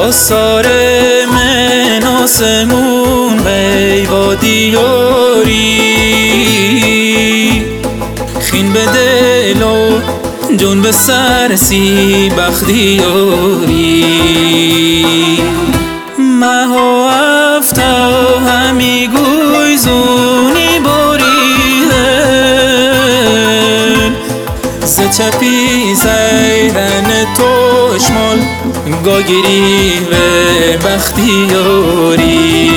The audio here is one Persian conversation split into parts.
آثار من آسمون و دیاری خین به دل و جون به سرسی بختیاری مها افتا همی گویزونی بریدن ز چپی زیدن توشمال گاگیری و بختیاری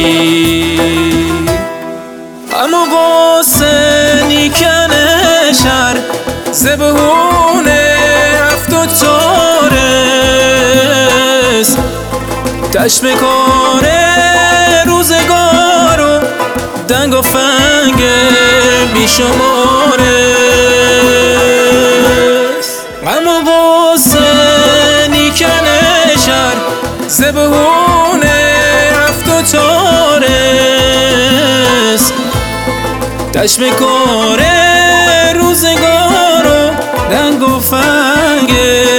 اما قاسنی کنه شر زبهونه هفت و چارست تشم کاره روزگار و دنگ و فنگ بیشمارست اما قاسنی کنه شر زبهونه هفت و چارست تشم کاره روزگار و دنگ و فنگ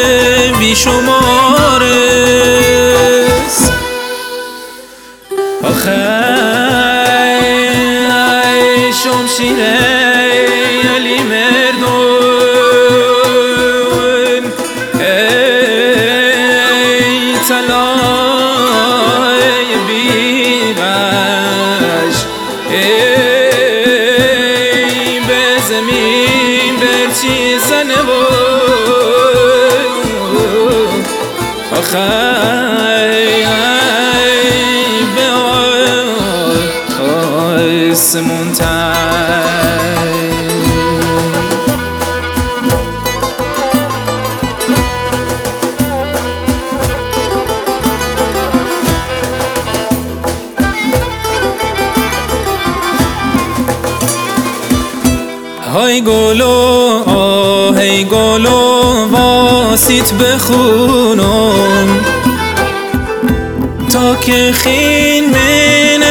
بیشمارست آخه شمشیره علی مردون ای طلای بیغش ای به زمین برچی زنه و آخه آسمون های گلو آهی گلو واسیت بخونم تا که خین من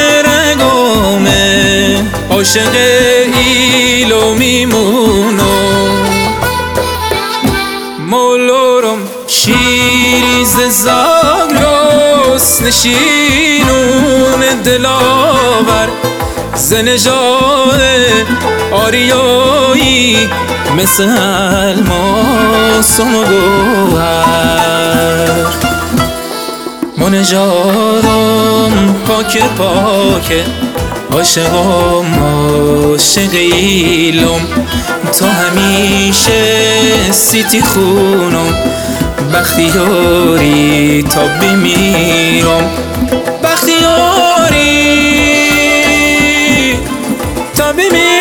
رگامه عاشق ایلو میمونم مولورم شیری ز زاگرس نشینون دلاور زنجاد آریایی مثل الماس و گوهر منجارم پاک پاک عاشقم عاشق ایلم تا همیشه سیتی خونم بختیاری تا بمیرم بختیاری تا بمیرم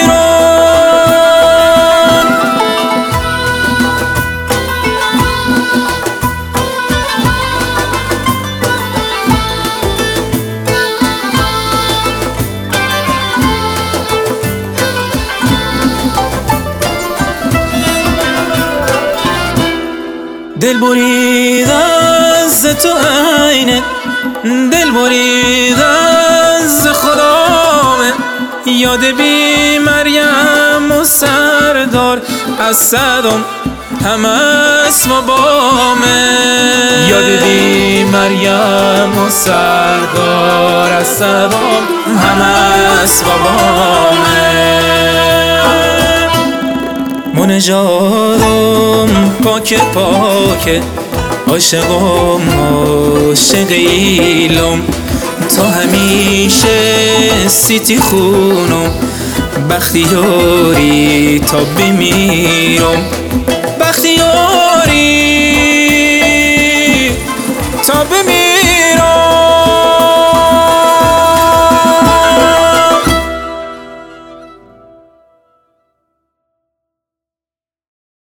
دل برید از تو عینه دل برید از خدامه یاد بی مریم و سردار از صدام همه اسم و بامه یاد بی مریم و سردار از صدام همه اسم و بامه منجارم پاک پاک عاشقم عاشق ایلم تا همیشه سیتی خونم بختیاری تا بمیرم بختیاری